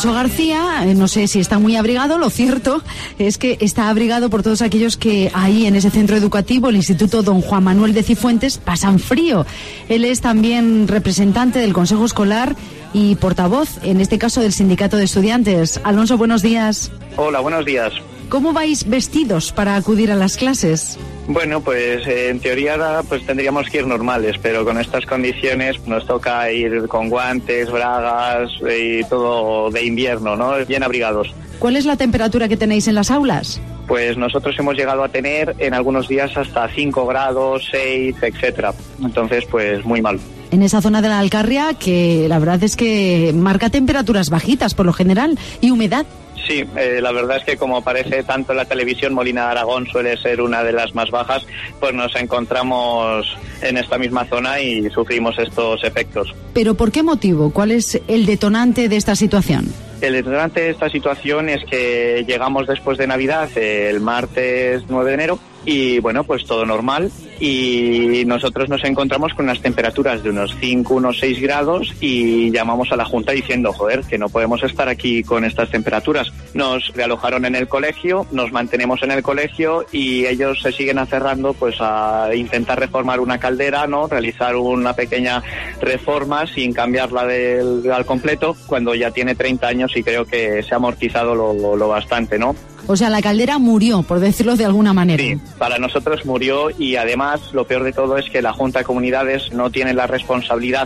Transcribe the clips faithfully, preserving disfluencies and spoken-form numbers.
Alonso García, eh, no sé si está muy abrigado, lo cierto es que está abrigado por todos aquellos que ahí en ese centro educativo, el Instituto Don Juan Manuel de Cifuentes, pasan frío. Él es también representante del Consejo Escolar y portavoz, en este caso, del Sindicato de Estudiantes. Alonso, buenos días. Hola, buenos días. ¿Cómo vais vestidos para acudir a las clases? Bueno, pues eh, en teoría pues tendríamos que ir normales, pero con estas condiciones nos toca ir con guantes, bragas y todo de invierno, ¿no? Bien abrigados. ¿Cuál es la temperatura que tenéis en las aulas? Pues nosotros hemos llegado a tener en algunos días hasta cinco grados, seis, etcétera. Entonces, pues muy mal. En esa zona de la Alcarria, que la verdad es que marca temperaturas bajitas por lo general y humedad. Sí, eh, la verdad es que como aparece tanto en la televisión, Molina de Aragón suele ser una de las más bajas, pues nos encontramos en esta misma zona y sufrimos estos efectos. ¿Pero por qué motivo? ¿Cuál es el detonante de esta situación? El detonante de esta situación es que llegamos después de Navidad, el martes nueve de enero, y bueno, pues todo normal, y nosotros nos encontramos con unas temperaturas de unos cinco, unos seis grados, y llamamos a la Junta diciendo, joder, que no podemos estar aquí con estas temperaturas. Nos realojaron en el colegio, nos mantenemos en el colegio, y ellos se siguen aferrando pues a intentar reformar una caldera, ¿no? Realizar una pequeña reforma sin cambiarla del, al completo, cuando ya tiene treinta años y creo que se ha amortizado lo, lo, lo bastante, ¿no? O sea, la caldera murió, por decirlo de alguna manera. Sí, para nosotros murió, y además lo peor de todo es que la Junta de Comunidades no tiene la responsabilidad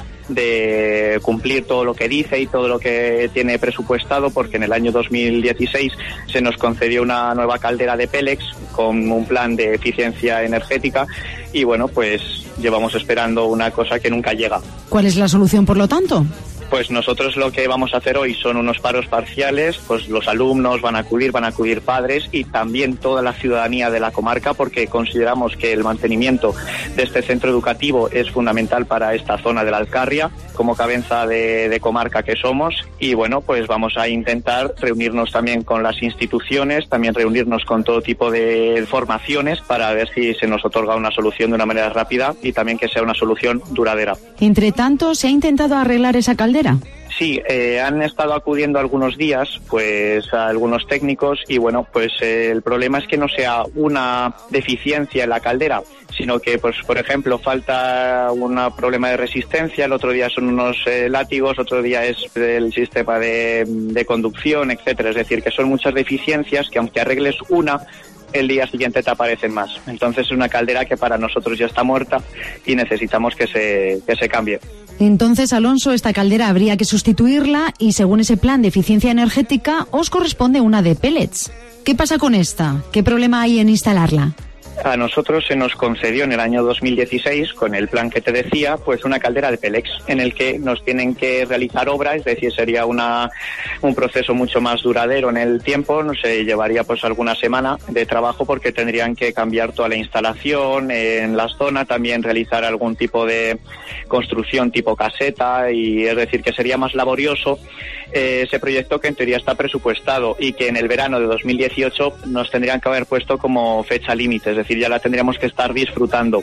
de cumplir todo lo que dice y todo lo que tiene presupuestado, porque en el año dos mil dieciséis se nos concedió una nueva caldera de Pélex con un plan de eficiencia energética y bueno, pues llevamos esperando una cosa que nunca llega. ¿Cuál es la solución, por lo tanto? Pues nosotros lo que vamos a hacer hoy son unos paros parciales, pues los alumnos van a acudir, van a acudir padres y también toda la ciudadanía de la comarca, porque consideramos que el mantenimiento de este centro educativo es fundamental para esta zona de la Alcarria, como cabeza de, de comarca que somos, y bueno, pues vamos a intentar reunirnos también con las instituciones, también reunirnos con todo tipo de formaciones para ver si se nos otorga una solución de una manera rápida y también que sea una solución duradera. Entre tanto, ¿se ha intentado arreglar esa caldera? Sí, eh, han estado acudiendo algunos días pues a algunos técnicos y bueno, pues eh, el problema es que no sea una deficiencia en la caldera, sino que pues por ejemplo falta un problema de resistencia, el otro día son unos eh, látigos, otro día es el sistema de, de conducción, etcétera. Es decir, que son muchas deficiencias que aunque arregles una, el día siguiente te aparecen más. Entonces es una caldera que para nosotros ya está muerta y necesitamos que se, que se cambie. Entonces, Alonso, esta caldera habría que sustituirla y según ese plan de eficiencia energética os corresponde una de pellets. ¿Qué pasa con esta? ¿Qué problema hay en instalarla? A nosotros se nos concedió en el año dos mil dieciséis, con el plan que te decía, pues una caldera de Pélex, en el que nos tienen que realizar obra, es decir, sería una un proceso mucho más duradero en el tiempo, no sé, llevaría pues alguna semana de trabajo porque tendrían que cambiar toda la instalación en la zona, también realizar algún tipo de construcción tipo caseta, y es decir, que sería más laborioso eh, ese proyecto que en teoría está presupuestado y que en el verano de dos mil dieciocho nos tendrían que haber puesto como fecha límite, es decir, Es decir, ya la tendríamos que estar disfrutando.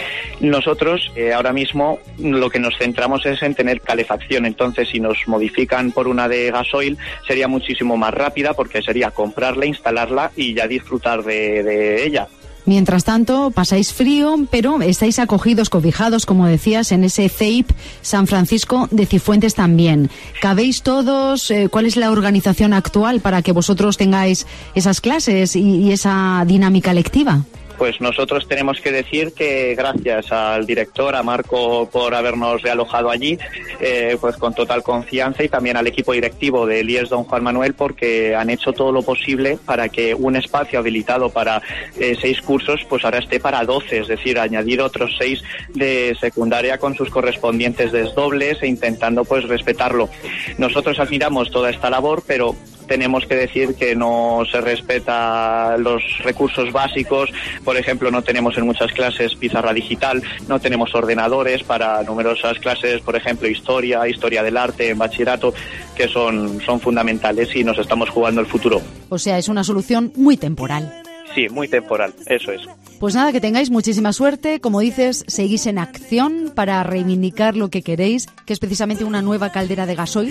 Nosotros eh, ahora mismo lo que nos centramos es en tener calefacción, entonces si nos modifican por una de gasoil sería muchísimo más rápida porque sería comprarla, instalarla y ya disfrutar de, de ella. Mientras tanto, pasáis frío, pero estáis acogidos, cobijados, como decías, en ese C E I P San Francisco de Cifuentes también. ¿Cabéis todos? Eh, ¿Cuál es la organización actual para que vosotros tengáis esas clases y, y esa dinámica lectiva? Pues nosotros tenemos que decir que gracias al director, a Marco, por habernos realojado allí, eh, pues con total confianza, y también al equipo directivo de I E S Don Juan Manuel, porque han hecho todo lo posible para que un espacio habilitado para eh, seis cursos, pues ahora esté para doce, es decir, añadir otros seis de secundaria con sus correspondientes desdobles e intentando pues respetarlo. Nosotros admiramos toda esta labor, pero tenemos que decir que no se respeta los recursos básicos. Por ejemplo, no tenemos en muchas clases pizarra digital, no tenemos ordenadores para numerosas clases, por ejemplo, historia, historia del arte, en bachillerato, que son, son fundamentales y nos estamos jugando el futuro. O sea, es una solución muy temporal. Sí, muy temporal, eso es. Pues nada, que tengáis muchísima suerte. Como dices, seguís en acción para reivindicar lo que queréis, que es precisamente una nueva caldera de gasoil.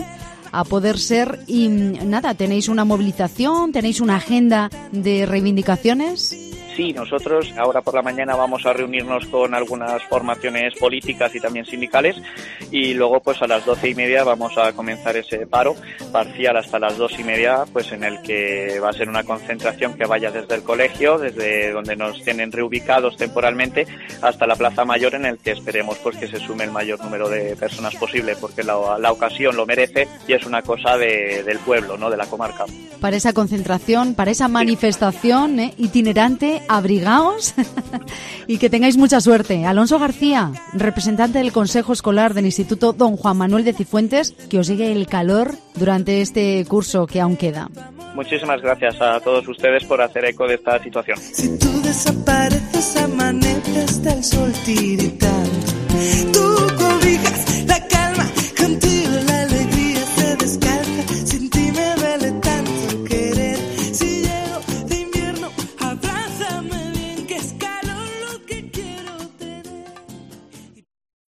a poder ser. Y nada, ¿tenéis una movilización? ¿Tenéis una agenda de reivindicaciones? Sí, nosotros ahora por la mañana vamos a reunirnos con algunas formaciones políticas y también sindicales y luego pues a las doce y media vamos a comenzar ese paro parcial hasta las dos y media, pues en el que va a ser una concentración que vaya desde el colegio, desde donde nos tienen reubicados temporalmente, hasta la Plaza Mayor, en el que esperemos pues que se sume el mayor número de personas posible, porque la, la ocasión lo merece y es una cosa de, del pueblo, ¿no?, de la comarca. Para esa concentración, para esa manifestación ¿eh? itinerante, abrigaos y que tengáis mucha suerte. Alonso García, representante del Consejo Escolar del Instituto Don Juan Manuel de Cifuentes, que os llegue el calor durante este curso que aún queda. Muchísimas gracias a todos ustedes por hacer eco de esta situación. Si tú desapareces, amanece hasta el sol tiritando. Tú cobijas